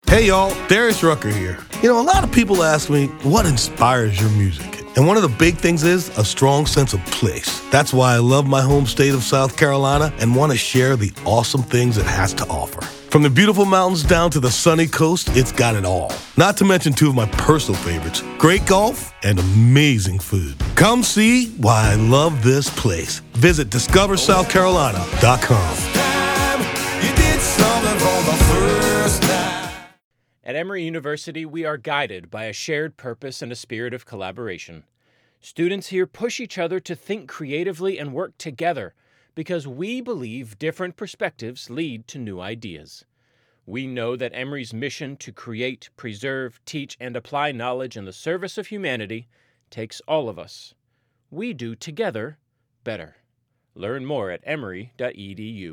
Hey y'all, Darius Rucker here. A lot of people ask me, what inspires your music? And one of the big things is a strong sense of place. That's why I love my home state of South Carolina and want to share the awesome things it has to offer. From the beautiful mountains down to the sunny coast, it's got it all. Not to mention two of my personal favorites, great golf and amazing food. Come see why I love this place. Visit discoversouthcarolina.com. At Emory University, we are guided by a shared purpose and a spirit of collaboration. Students here push each other to think creatively and work together because we believe different perspectives lead to new ideas. We know that Emory's mission to create, preserve, teach, and apply knowledge in the service of humanity takes all of us. We do together better. Learn more at emory.edu.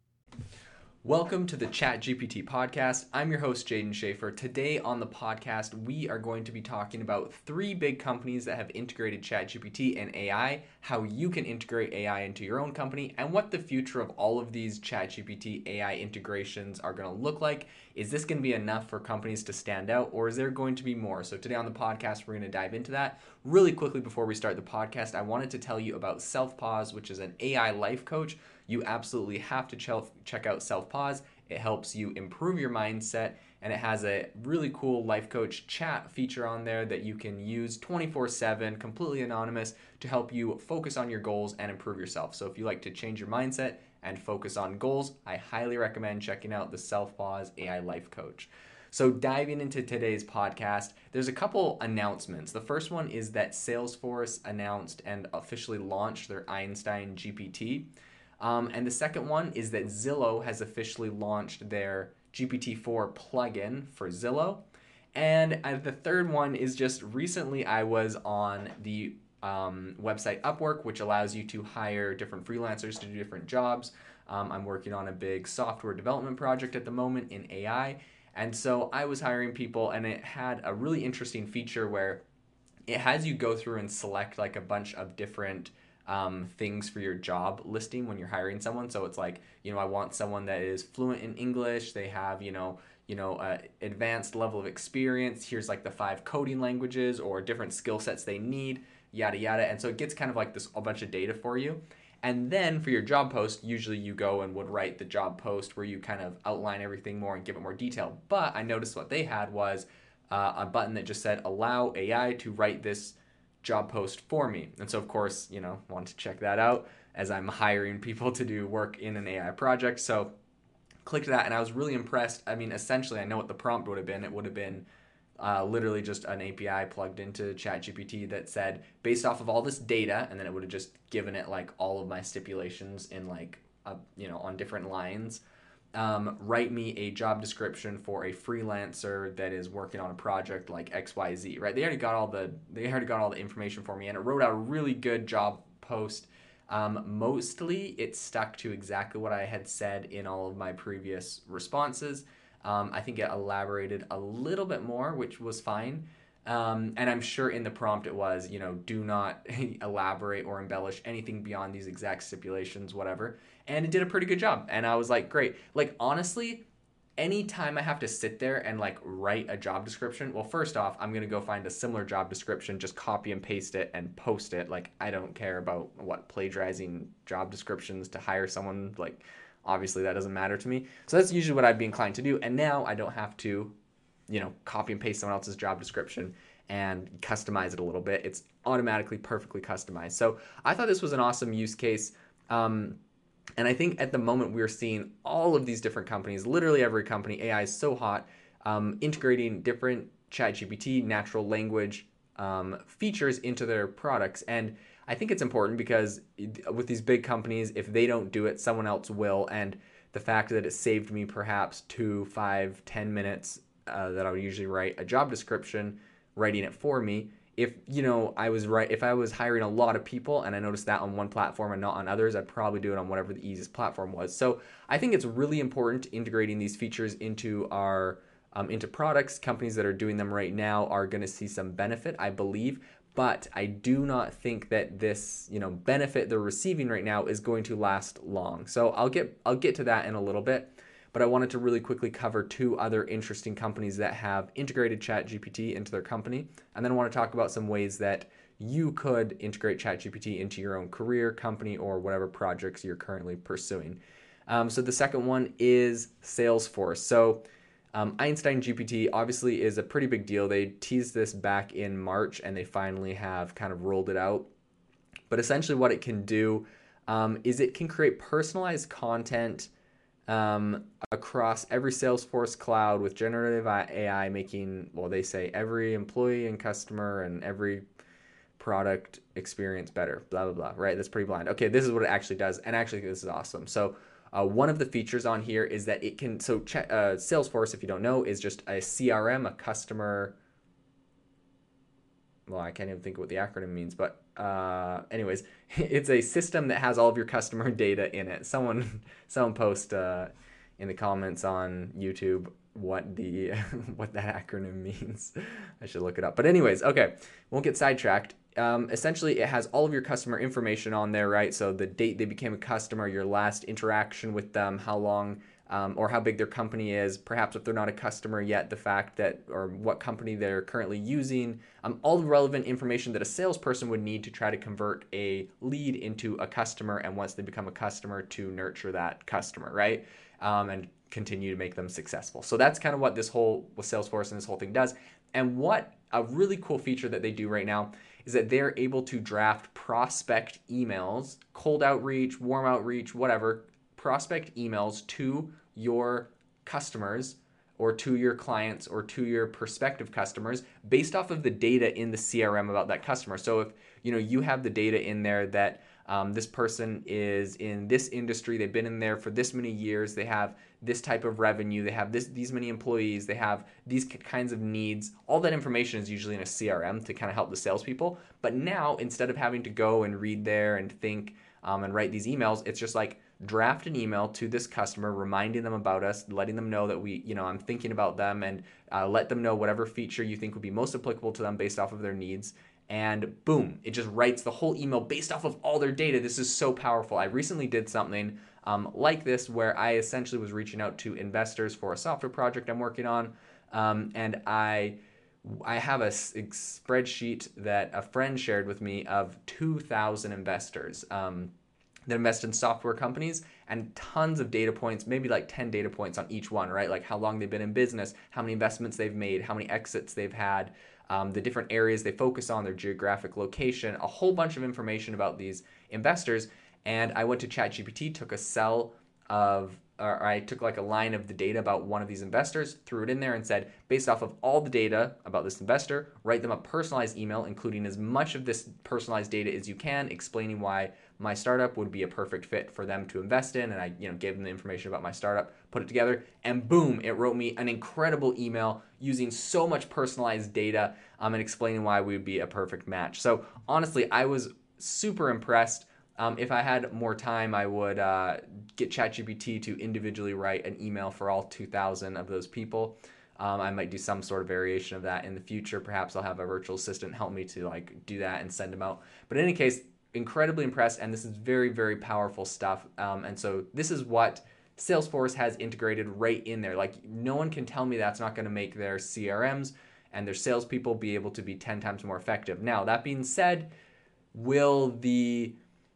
Welcome to the ChatGPT podcast. I'm your host, Jaden Schaefer. Today on the podcast, we are going to be talking about 3 big companies that have integrated ChatGPT and AI, how you can integrate AI into your own company, and what the future of all of these ChatGPT AI integrations are going to look like. Is this going to be enough for companies to stand out, or is there going to be more? So today on the podcast, we're going to dive into that. Really quickly before we start the podcast, I wanted to tell you about Self-Pause, which is an AI life coach. You absolutely have to check out Self-Pause. It helps you improve your mindset, and it has a really cool life coach chat feature on there that you can use 24/7, completely anonymous, to help you focus on your goals and improve yourself. So if you like to change your mindset and focus on goals, I highly recommend checking out the Self-Pause AI life coach. So diving into today's podcast, there's a couple announcements. The first one is that Salesforce announced and officially launched their Einstein GPT. And the second one is that Zillow has officially launched their GPT-4 plugin for Zillow. And the third one is just recently I was on the website Upwork, which allows you to hire different freelancers to do different jobs. I'm working on a big software development project at the moment in AI. And so I was hiring people, and it had a really interesting feature where it has you go through and select like a bunch of different things for your job listing when you're hiring someone. So it's like, I want someone that is fluent in English. They have, advanced level of experience. Here's like the 5 coding languages or different skill sets they need, yada, yada. And so it gets kind of like a bunch of data for you. And then for your job post, usually you go and would write the job post where you kind of outline everything more and give it more detail. But I noticed what they had was a button that just said, allow AI to write this job post for me. And so of course, wanted to check that out as I'm hiring people to do work in an AI project. So clicked that and I was really impressed. I mean, essentially I know what the prompt would have been. It would have been literally just an API plugged into ChatGPT that said, based off of all this data, and then it would have just given it like all of my stipulations in like, on different lines. Write me a job description for a freelancer that is working on a project like XYZ, right? They already got all the information for me, and it wrote out a really good job post. Mostly it stuck to exactly what I had said in all of my previous responses. I think it elaborated a little bit more, which was fine. And I'm sure in the prompt it was, do not elaborate or embellish anything beyond these exact stipulations, whatever. And it did a pretty good job. And I was like, great. Like, honestly, anytime I have to sit there and like write a job description, well, first off, I'm going to go find a similar job description, just copy and paste it and post it. Like, I don't care about plagiarizing job descriptions to hire someone. Like, obviously that doesn't matter to me. So that's usually what I'd be inclined to do. And now I don't have to copy and paste someone else's job description and customize it a little bit. It's automatically perfectly customized. So I thought this was an awesome use case. And I think at the moment we're seeing all of these different companies, literally every company, AI is so hot, integrating different ChatGPT, natural language features into their products. And I think it's important because with these big companies, if they don't do it, someone else will. And the fact that it saved me perhaps 2, 5, 10 minutes that I would usually write a job description, writing it for me. If I was hiring a lot of people and I noticed that on one platform and not on others, I'd probably do it on whatever the easiest platform was. So I think it's really important integrating these features into our into products. Companies that are doing them right now are going to see some benefit, I believe. But I do not think that this, benefit they're receiving right now is going to last long. So I'll get to that in a little bit. but I wanted to really quickly cover two other interesting companies that have integrated ChatGPT into their company. And then I want to talk about some ways that you could integrate ChatGPT into your own career, company, or whatever projects you're currently pursuing. So the second one is Salesforce. So Einstein GPT obviously is a pretty big deal. They teased this back in March and they finally have kind of rolled it out. But essentially what it can do is it can create personalized content across every Salesforce cloud with generative AI making, well, they say every employee and customer and every product experience better, blah, blah, blah, right? That's pretty blind. Okay, this is what it actually does. And actually, this is awesome. So one of the features on here is that it can, so Salesforce, if you don't know, is just a CRM, a customer, well, I can't even think of what the acronym means, but anyways, it's a system that has all of your customer data in it. Someone post in the comments on YouTube what that acronym means. I should look it up. But anyways, okay, won't get sidetracked. Essentially, it has all of your customer information on there, right? So the date they became a customer, your last interaction with them, how long or how big their company is, perhaps if they're not a customer yet, the fact that, or what company they're currently using, all the relevant information that a salesperson would need to try to convert a lead into a customer, and once they become a customer, to nurture that customer, right? And continue to make them successful. So that's kind of what this whole with Salesforce and this whole thing does. And what a really cool feature that they do right now is that they're able to draft prospect emails, cold outreach, warm outreach, whatever, prospect emails to your customers or to your clients or to your prospective customers based off of the data in the CRM about that customer. So if you have the data in there that this person is in this industry, they've been in there for this many years, they have this type of revenue, they have these many employees, they have these kinds of needs. All that information is usually in a CRM to kind of help the salespeople. But now, instead of having to go and read there and think and write these emails, it's just like draft an email to this customer, reminding them about us, letting them know that I'm thinking about them, and let them know whatever feature you think would be most applicable to them based off of their needs. And boom, it just writes the whole email based off of all their data. This is so powerful. I recently did something like this where I essentially was reaching out to investors for a software project I'm working on. And I have a spreadsheet that a friend shared with me of 2,000 investors that invest in software companies, and tons of data points, maybe like 10 data points on each one, right? Like how long they've been in business, how many investments they've made, how many exits they've had, the different areas they focus on, their geographic location, a whole bunch of information about these investors. And I went to ChatGPT, took I took like a line of the data about one of these investors, threw it in there and said, based off of all the data about this investor, write them a personalized email, including as much of this personalized data as you can, explaining why my startup would be a perfect fit for them to invest in. And I gave them the information about my startup, put it together, and boom, it wrote me an incredible email using so much personalized data and explaining why we would be a perfect match. So honestly, I was super impressed. If I had more time, I would get ChatGPT to individually write an email for all 2,000 of those people. I might do some sort of variation of that in the future. Perhaps I'll have a virtual assistant help me to do that and send them out. But in any case, incredibly impressed, and this is very, very powerful stuff. And so this is what Salesforce has integrated right in there. Like, no one can tell me that's not going to make their CRMs and their salespeople be able to be 10 times more effective. Now, that being said, will the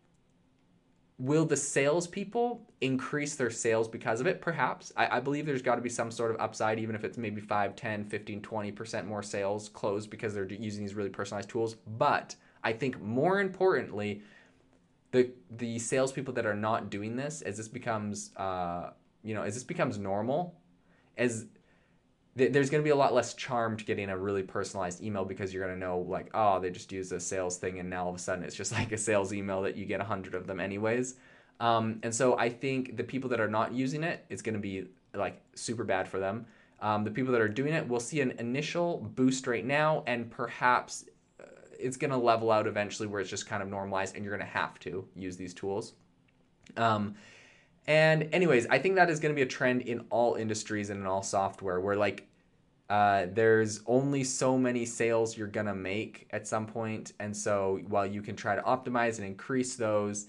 salespeople increase their sales because of it? Perhaps. I believe there's got to be some sort of upside, even if it's maybe 5, 10, 15, 20% more sales closed because they're using these really personalized tools. But I think more importantly, the salespeople that are not doing this, as this becomes normal, there's going to be a lot less charm to getting a really personalized email, because you're going to know they just use a sales thing, and now all of a sudden it's just like a sales email that you get 100 of them anyways. And so I think the people that are not using it, it's going to be super bad for them. The people that are doing it will see an initial boost right now, and perhaps it's going to level out eventually where it's just kind of normalized and you're going to have to use these tools. And anyways, I think that is going to be a trend in all industries and in all software, where there's only so many sales you're going to make at some point. And so while you can try to optimize and increase those,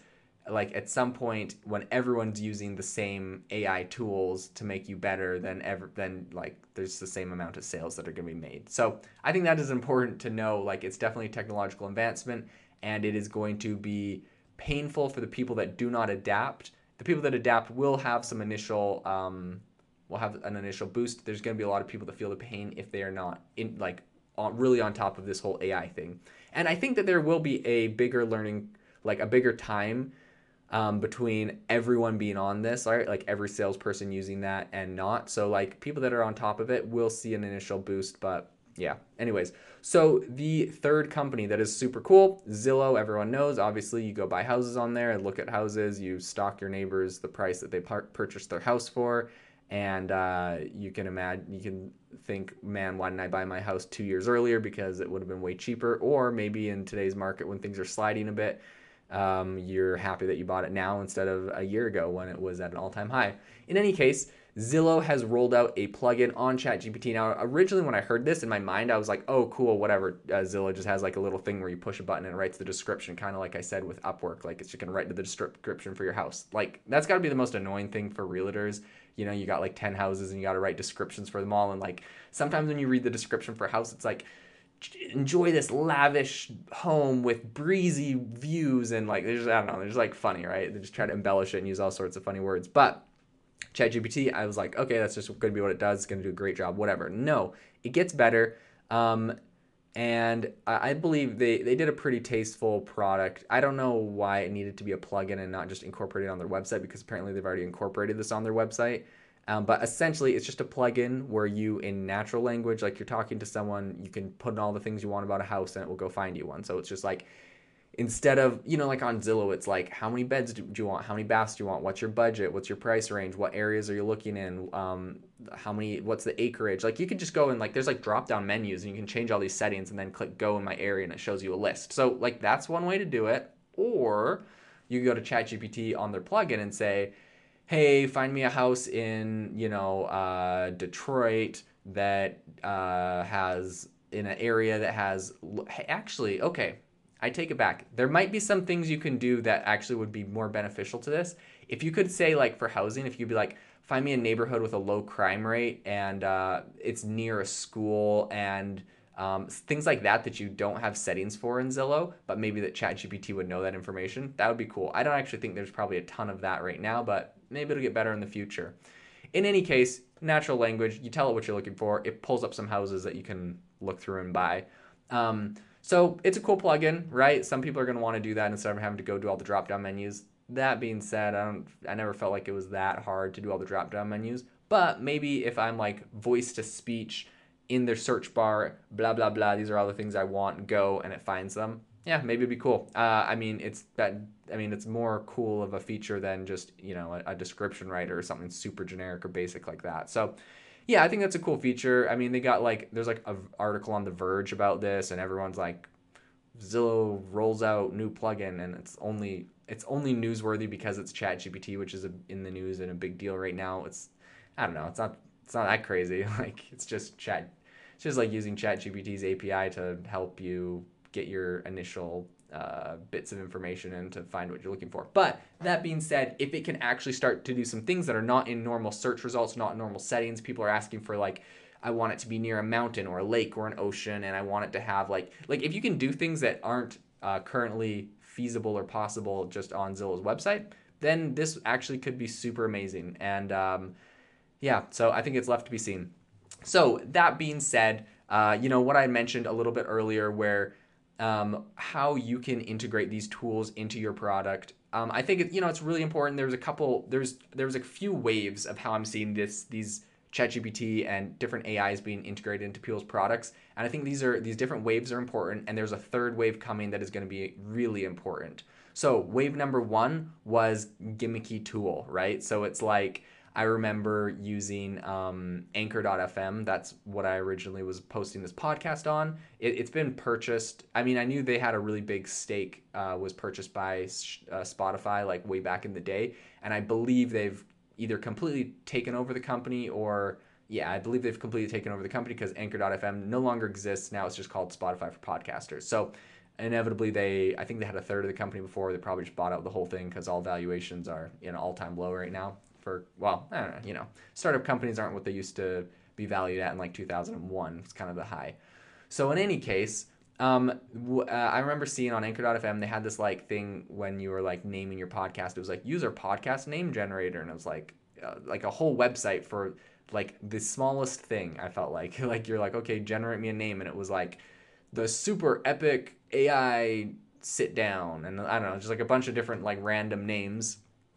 like at some point when everyone's using the same AI tools to make you better, then like there's the same amount of sales that are going to be made. So I think that is important to know. Like it's definitely a technological advancement, and it is going to be painful for the people that do not adapt. The people that adapt will have some initial will have an initial boost. There's going to be a lot of people that feel the pain if they are not really on top of this whole AI thing. And I think that there will be a bigger learning, like a bigger time between everyone being on this, right? Like every salesperson using that and not. So like people that are on top of it will see an initial boost, but yeah. Anyways, so the third company that is super cool, Zillow, everyone knows. Obviously, you go buy houses on there and look at houses. You stalk your neighbors the price that they purchased their house for. And you can think, man, why didn't I buy my house 2 years earlier, because it would have been way cheaper? Or maybe in today's market when things are sliding a bit, you're happy that you bought it now instead of a year ago when it was at an all-time high. In any case, Zillow has rolled out a plugin on ChatGPT. Now, originally when I heard this in my mind, I was like, oh, cool, whatever. Zillow just has like a little thing where you push a button and it writes the description, kind of like I said with Upwork. Like it's just going to write the description for your house. Like that's got to be the most annoying thing for realtors. You know, you got like 10 houses and you got to write descriptions for them all. And like sometimes when you read the description for a house, it's like, enjoy this lavish home with breezy views, and like there's, I don't know, they're just like funny, right? They just try to embellish it and use all sorts of funny words. But ChatGPT, I was like, okay, that's just going to be what it does. It's going to do a great job, whatever. No, it gets better. And I believe they did a pretty tasteful product. I don't know why it needed to be a plugin and not just incorporated on their website, because apparently they've already incorporated this on their website. But essentially, it's just a plugin where you, in natural language, like you're talking to someone, you can put in all the things you want about a house and it will go find you one. So it's just like, instead of, you know, like on Zillow, it's like, how many beds do you want? How many baths do you want? What's your budget? What's your price range? What areas are you looking in? What's the acreage? Like you can just go and like, there's like drop down menus and you can change all these settings and then click go in my area and it shows you a list. So like that's one way to do it. Or you go to ChatGPT on their plugin and say, hey, find me a house in, Detroit that has, in an area that has, actually, okay, I take it back. There might be some things you can do that actually would be more beneficial to this. If you could say, like, for housing, if you could be like, find me a neighborhood with a low crime rate and it's near a school and things like that you don't have settings for in Zillow, but maybe that ChatGPT would know that information, that would be cool. I don't actually think there's probably a ton of that right now, but maybe it'll get better in the future. In any case, natural language, you tell it what you're looking for, it pulls up some houses that you can look through and buy. So it's a cool plugin, right? Some people are going to want to do that instead of having to go do all the drop-down menus. That being said, I never felt like it was that hard to do all the drop-down menus, but maybe if I'm like voice to speech in their search bar, blah, blah, blah, these are all the things I want, go, and it finds them. Yeah, maybe it'd be cool. It's more cool of a feature than just, a description writer or something super generic or basic like that. So yeah, I think that's a cool feature. I mean, they got there's like an article on The Verge about this and everyone's like, Zillow rolls out new plugin and it's only newsworthy because it's ChatGPT, which is in the news and a big deal right now. I don't know, it's not that crazy. Like it's just like using ChatGPT's API to help you get your initial bits of information and to find what you're looking for. But that being said, if it can actually start to do some things that are not in normal search results, not in normal settings, people are asking for like, I want it to be near a mountain or a lake or an ocean, and I want it to have like if you can do things that aren't currently feasible or possible just on Zillow's website, then this actually could be super amazing. And so I think it's left to be seen. So that being said, what I mentioned a little bit earlier where how you can integrate these tools into your product. I think it's really important. There was a few waves of how I'm seeing these ChatGPT and different AIs being integrated into people's products, and I think these different waves are important. And there's a third wave coming that is going to be really important. So wave number 1 was gimmicky tool, right? So it's like, I remember using Anchor.fm. That's what I originally was posting this podcast on. It's been purchased. I mean, I knew they had a really big stake, was purchased by Spotify like way back in the day. And I believe they've either completely taken over the company I believe they've completely taken over the company because Anchor.fm no longer exists. Now it's just called Spotify for Podcasters. So inevitably I think they had a third of the company before. They probably just bought out the whole thing because all valuations are in an all-time low right now for, well, I don't know, startup companies aren't what they used to be valued at in like 2001. It's kind of the high. So in any case, I remember seeing on Anchor.fm, they had this like thing when you were like naming your podcast. It was like use our podcast name generator. And it was like a whole website for like the smallest thing. I felt like you're like, okay, generate me a name. And it was like the super epic AI sit down. And I don't know, just like a bunch of different like random names.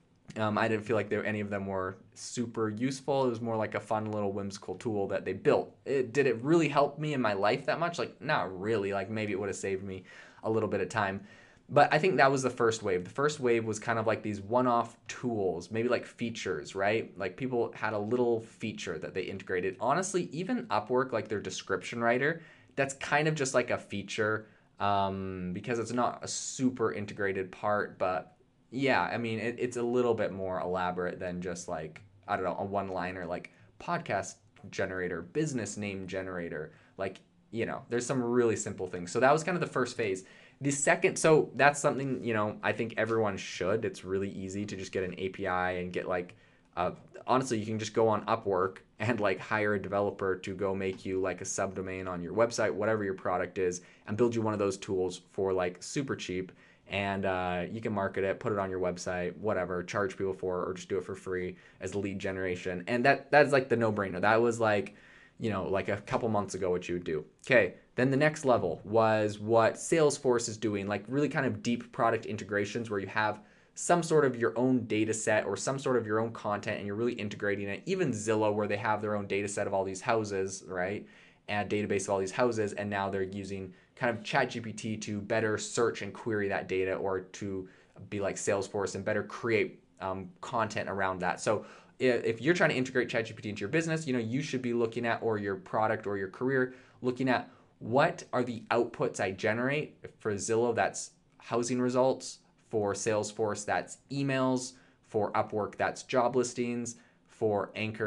I didn't feel like any of them were super useful. It was more like a fun little whimsical tool that they built. Did it really help me in my life that much? Like, not really. Like, maybe it would have saved me a little bit of time. But I think that was the first wave. The first wave was kind of like these one-off tools, maybe like features, right? Like people had a little feature that they integrated. Honestly, even Upwork, like their description writer, that's kind of just like a feature because it's not a super integrated part, but yeah, I mean, it's a little bit more elaborate than just like, I don't know, a one-liner like podcast generator, business name generator. Like, there's some really simple things. So that was kind of the first phase. The second, so that's something, I think everyone should. It's really easy to just get an API and get like, honestly, you can just go on Upwork and like hire a developer to go make you like a subdomain on your website, whatever your product is, and build you one of those tools for like super cheap. And you can market it, put it on your website, whatever, charge people for it, or just do it for free as lead generation. And that's like the no-brainer. That was like, like a couple months ago what you would do. Okay, then the next level was what Salesforce is doing, like really kind of deep product integrations where you have some sort of your own data set or some sort of your own content and you're really integrating it. Even Zillow, where they have their own data set of all these houses, right? And database of all these houses, and now they're using kind of ChatGPT to better search and query that data, or to be like Salesforce and better create content around that. So if you're trying to integrate ChatGPT into your business, you should be looking at, or your product or your career, looking at what are the outputs I generate. For Zillow, that's housing results. For Salesforce, that's emails. For Upwork, that's job listings. For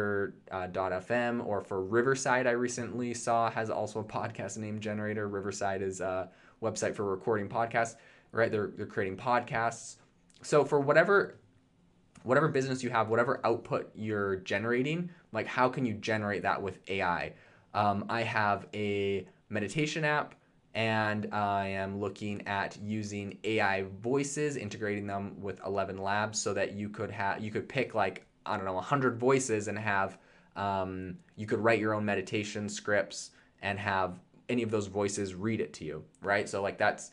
Anchor.fm or for Riverside, I recently saw has also a podcast name generator. Riverside is a website for recording podcasts, right? They're creating podcasts. So for whatever business you have, whatever output you're generating, like how can you generate that with AI? I have a meditation app, and I am looking at using AI voices, integrating them with 11 Labs so that you could pick like, I don't know, 100 voices and have, you could write your own meditation scripts and have any of those voices read it to you, right? So like that's,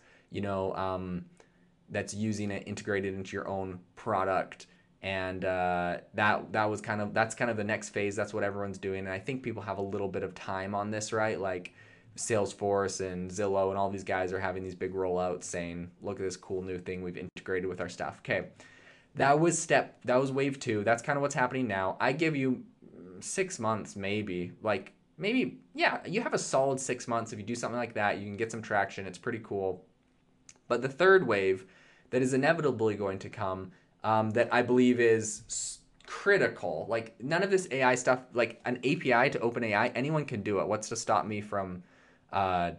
that's using it integrated into your own product. And that's kind of the next phase. That's what everyone's doing. And I think people have a little bit of time on this, right? Like Salesforce and Zillow and all these guys are having these big rollouts saying, look at this cool new thing we've integrated with our stuff. Okay. That was wave 2. That's kind of what's happening now. I give you 6 months, maybe, yeah, you have a solid 6 months. If you do something like that, you can get some traction. It's pretty cool. But the third wave that is inevitably going to come, that I believe is critical, like none of this AI stuff, like an API to OpenAI, anyone can do it. What's to stop me from, I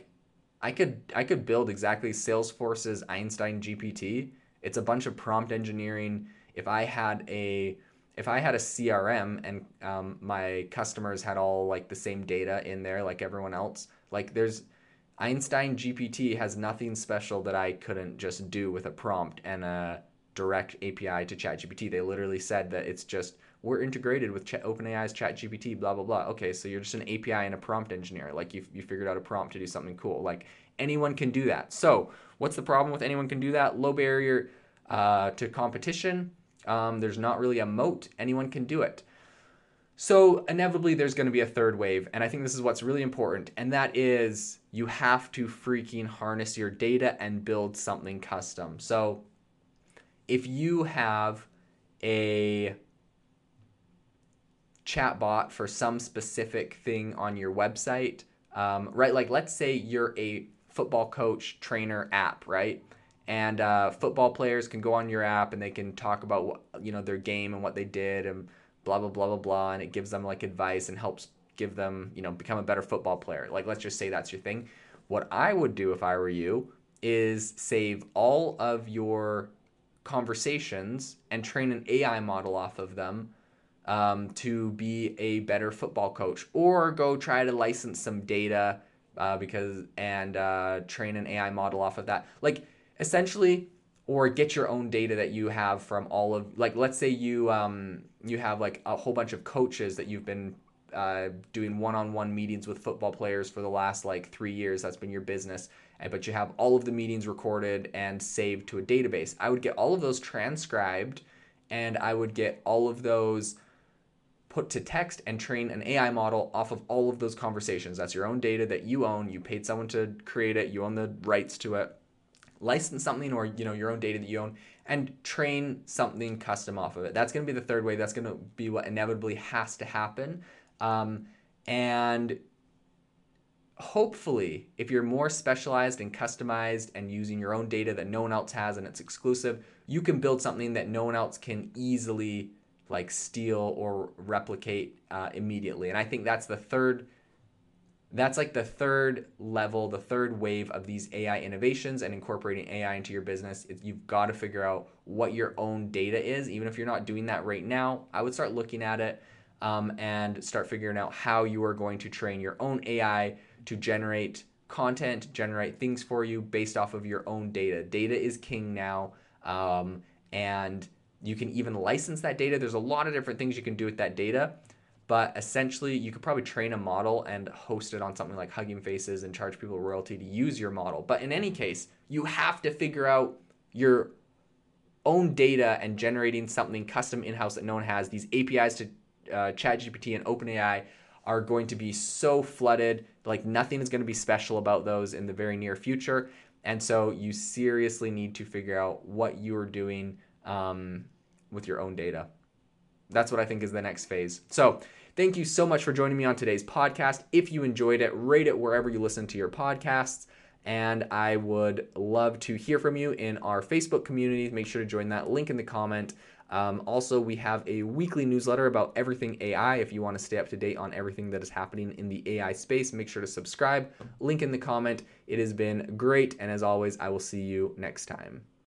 could build exactly Salesforce's Einstein GPT. It's a bunch of prompt engineering. If I had a CRM and my customers had all like the same data in there like everyone else, like there's Einstein GPT has nothing special that I couldn't just do with a prompt and a direct API to ChatGPT. They literally said that it's just, we're integrated with OpenAI's ChatGPT, blah, blah, blah. Okay, so you're just an API and a prompt engineer. Like you figured out a prompt to do something cool. Like anyone can do that. So what's the problem with anyone can do that? Low barrier to competition. There's not really a moat. Anyone can do it. So inevitably there's going to be a third wave. And I think this is what's really important. And that is you have to freaking harness your data and build something custom. So if you have a chatbot for some specific thing on your website, right? Like let's say you're a football coach trainer app, right? And football players can go on your app and they can talk about what, their game and what they did and blah, blah, blah, blah, blah. And it gives them like advice and helps give them, become a better football player. Like let's just say that's your thing. What I would do if I were you is save all of your conversations and train an AI model off of them to be a better football coach, or go try to license some data train an AI model off of that. Like, essentially, or get your own data that you have from all of, like, let's say you have like a whole bunch of coaches that you've been doing one-on-one meetings with football players for the last like 3 years. That's been your business. But you have all of the meetings recorded and saved to a database. I would get all of those transcribed, and I would get all of those put to text and train an AI model off of all of those conversations. That's your own data that you own. You paid someone to create it. You own the rights to it. License something, or your own data that you own, and train something custom off of it. That's going to be the third way. That's going to be what inevitably has to happen. And hopefully, if you're more specialized and customized and using your own data that no one else has and it's exclusive, you can build something that no one else can easily like steal or replicate immediately. And I think that's the third level, the third wave of these AI innovations and incorporating AI into your business. You've got to figure out what your own data is. Even if you're not doing that right now, I would start looking at it and start figuring out how you are going to train your own AI to generate content, generate things for you based off of your own data. Data is king now, and you can even license that data. There's a lot of different things you can do with that data, but essentially you could probably train a model and host it on something like Hugging Faces and charge people royalty to use your model. But in any case, you have to figure out your own data and generating something custom in-house that no one has. These APIs to ChatGPT and OpenAI are going to be so flooded, like nothing is going to be special about those in the very near future. And so you seriously need to figure out what you're doing with your own data. That's what I think is the next phase. So thank you so much for joining me on today's podcast. If you enjoyed it, rate it wherever you listen to your podcasts. And I would love to hear from you in our Facebook community. Make sure to join that, link in the comment. Also, we have a weekly newsletter about everything AI. If you want to stay up to date on everything that is happening in the AI space, make sure to subscribe. Link in the comment. It has been great. And as always, I will see you next time.